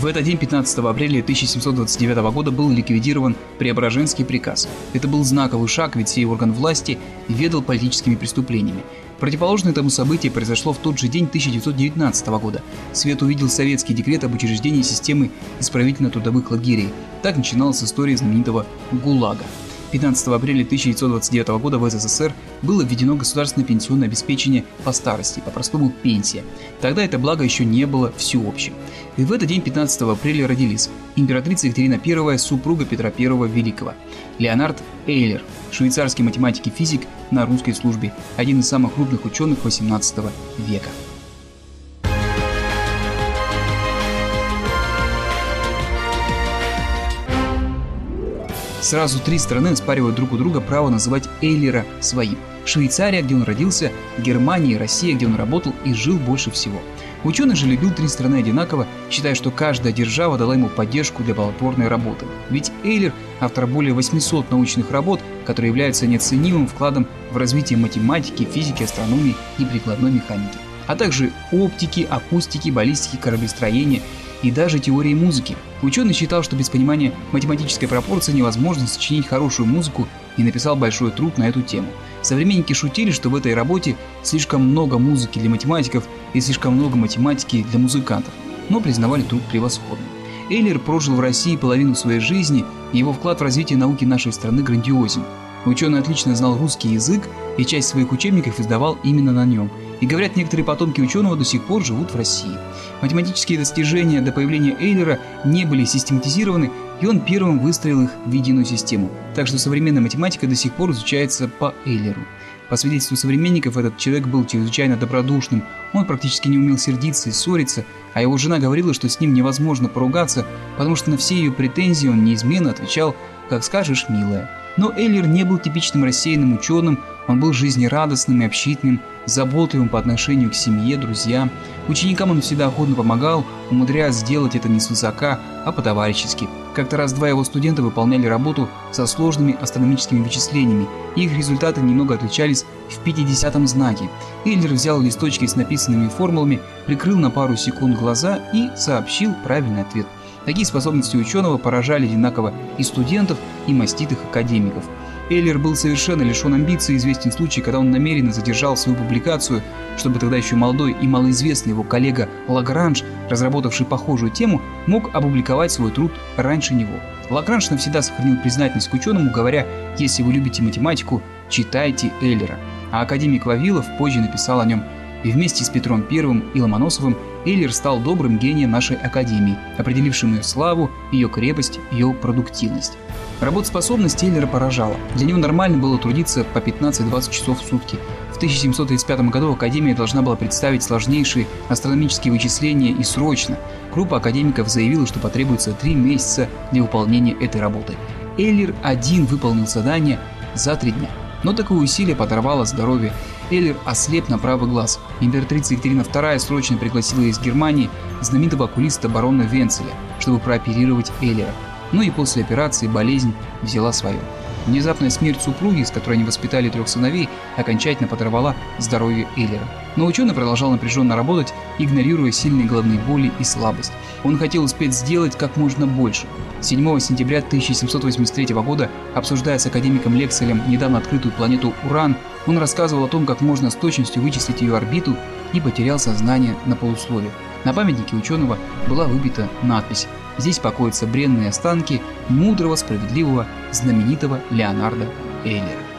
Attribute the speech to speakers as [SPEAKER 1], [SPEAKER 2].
[SPEAKER 1] В этот день, 15 апреля 1729 года, был ликвидирован Преображенский приказ. Это был знаковый шаг, ведь сей орган власти ведал политическими преступлениями. Противоположное этому событие произошло в тот же день 1919 года. Свет увидел советский декрет об учреждении системы исправительно-трудовых лагерей. Так начиналась история знаменитого ГУЛАГа. 15 апреля 1929 года в СССР было введено государственное пенсионное обеспечение по старости, по-простому пенсия. Тогда это благо еще не было всеобщим. И в этот день, 15 апреля, родились императрица Екатерина I, супруга Петра I Великого, Леонард Эйлер, швейцарский математик и физик на русской службе, один из самых крупных ученых XVIII века. Сразу три страны оспаривают друг у друга право называть Эйлера своим. Швейцария, где он родился, Германия и Россия, где он работал и жил больше всего. Ученый же любил три страны одинаково, считая, что каждая держава дала ему поддержку для плодотворной работы. Ведь Эйлер – автор более 800 научных работ, которые являются неоценимым вкладом в развитие математики, физики, астрономии и прикладной механики, а также оптики, акустики, баллистики, кораблестроения и даже теории музыки. Ученый считал, что без понимания математической пропорции невозможно сочинить хорошую музыку, и написал большой труд на эту тему. Современники шутили, что в этой работе слишком много музыки для математиков и слишком много математики для музыкантов, но признавали труд превосходным. Эйлер прожил в России половину своей жизни, и его вклад в развитие науки нашей страны грандиозен. Ученый отлично знал русский язык и часть своих учебников издавал именно на нем. И говорят, некоторые потомки ученого до сих пор живут в России. Математические достижения до появления Эйлера не были систематизированы, и он первым выстроил их в единую систему. Так что современная математика до сих пор изучается по Эйлеру. По свидетельству современников, этот человек был чрезвычайно добродушным, он практически не умел сердиться и ссориться, а его жена говорила, что с ним невозможно поругаться, потому что на все ее претензии он неизменно отвечал «как скажешь, милая». Но Эйлер не был типичным рассеянным ученым, он был жизнерадостным и общительным, заботливым по отношению к семье, друзьям. Ученикам он всегда охотно помогал, умудряясь сделать это не свысока, а по-товарищески. Как-то раз два его студента выполняли работу со сложными астрономическими вычислениями, и их результаты немного отличались в 50-м знаке. Эйлер взял листочки с написанными формулами, прикрыл на пару секунд глаза и сообщил правильный ответ. Такие способности ученого поражали одинаково и студентов, и маститых академиков. Эйлер был совершенно лишен амбиций, известен случай, когда он намеренно задержал свою публикацию, чтобы тогда еще молодой и малоизвестный его коллега Лагранж, разработавший похожую тему, мог опубликовать свой труд раньше него. Лагранж навсегда сохранил признательность к ученому, говоря: «Если вы любите математику, читайте Эйлера». А академик Вавилов позже написал о нем: «И вместе с Петром I и Ломоносовым Эйлер стал добрым гением нашей академии, определившим ее славу, ее крепость, ее продуктивность». Работоспособность Эйлера поражала. Для него нормально было трудиться по 15-20 часов в сутки. В 1735 году Академия должна была представить сложнейшие астрономические вычисления и срочно. Группа академиков заявила, что потребуется 3 месяца для выполнения этой работы. Эйлер один выполнил задание за 3 дня. Но такое усилие подорвало здоровье. Эйлер ослеп на правый глаз. Императрица Екатерина II срочно пригласила из Германии знаменитого окулиста барона Венцеля, чтобы прооперировать Эйлера. Но и после операции болезнь взяла свое. Внезапная смерть супруги, с которой они воспитали 3 сыновей, окончательно подорвала здоровье Эйлера. Но ученый продолжал напряженно работать, игнорируя сильные головные боли и слабость. Он хотел успеть сделать как можно больше. 7 сентября 1783 года, обсуждая с академиком Лекселем недавно открытую планету Уран, он рассказывал о том, как можно с точностью вычислить ее орбиту, и потерял сознание на полуслове. На памятнике ученого была выбита надпись: «Здесь покоятся бренные останки мудрого, справедливого, знаменитого Леонарда Эйлера».